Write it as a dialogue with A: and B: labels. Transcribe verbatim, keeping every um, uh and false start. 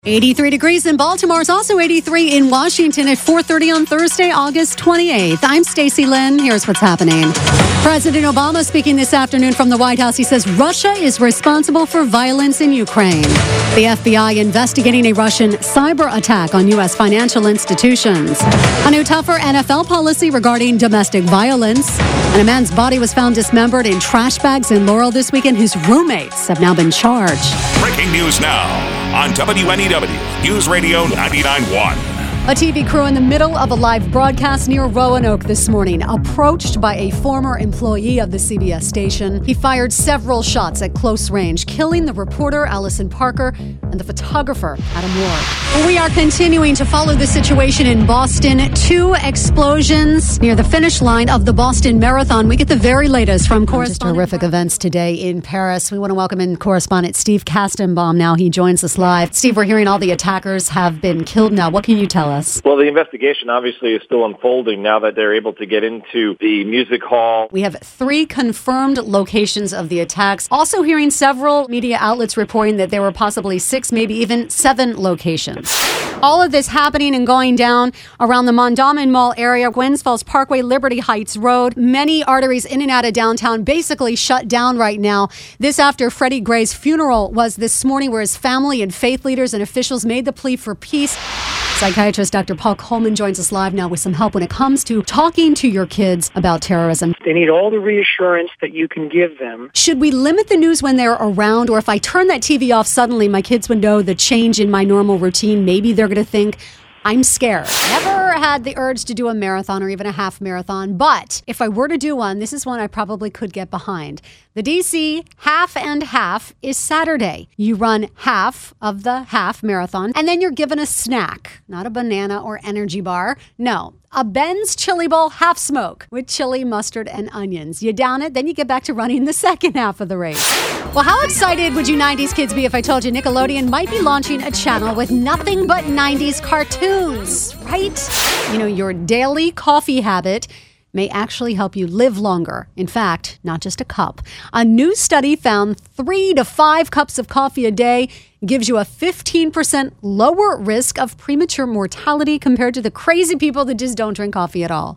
A: eighty-three degrees in Baltimore. It's also eighty-three in Washington at four thirty on Thursday, August twenty-eighth. I'm Stacey Lynn. Here's what's happening. President Obama speaking this afternoon from the White House. He says Russia is responsible for violence in Ukraine. The F B I investigating a Russian cyber attack on U S financial institutions. A new tougher N F L policy regarding domestic violence. And a man's body was found dismembered in trash bags in Laurel this weekend. His roommates have now been charged.
B: Breaking news now on W N E W News Radio ninety-nine point one.
A: A T V crew in the middle of a live broadcast near Roanoke this morning, approached by a former employee of the C B S station. He fired several shots at close range, killing the reporter Allison Parker and the photographer Adam Ward. We are continuing to follow the situation in Boston. Two explosions near the finish line of the Boston Marathon. We get the very latest from correspondent. Just horrific events today in Paris. We want to welcome in correspondent Steve Kastenbaum. Now he joins us live. Steve, we're hearing all the attackers have been killed now. What can you tell us?
C: Well, the investigation obviously is still unfolding now that they're able to get into the music hall.
A: We have three confirmed locations of the attacks. Also hearing several media outlets reporting that there were possibly six, maybe even seven locations. All of this happening and going down around the Mondawmin Mall area, Gwynns Falls Parkway, Liberty Heights Road. Many arteries in and out of downtown basically shut down right now. This after Freddie Gray's funeral was this morning, where his family and faith leaders and officials made the plea for peace. Psychiatrist Doctor Paul Coleman joins us live now with some help when it comes to talking to your kids about terrorism.
D: They need all the reassurance that you can give them.
A: Should we limit the news when they're around, or if I turn that T V off suddenly, my kids would know the change in my normal routine? Maybe they're going to think I'm scared. Never had the urge to do a marathon or even a half marathon, but if I were to do one, this is one I probably could get behind. The D C Half and Half is Saturday. You run half of the half marathon, and then you're given a snack, not a banana or energy bar. No, a Ben's Chili Bowl half smoke with chili, mustard, and onions. You down it, then you get back to running the second half of the race. Well, how excited would you nineties kids be if I told you Nickelodeon might be launching a channel with nothing but nineties cartoons, right? You know, your daily coffee habit may actually help you live longer. In fact, not just a cup. A new study found three to five cups of coffee a day gives you a fifteen percent lower risk of premature mortality compared to the crazy people that just don't drink coffee at all.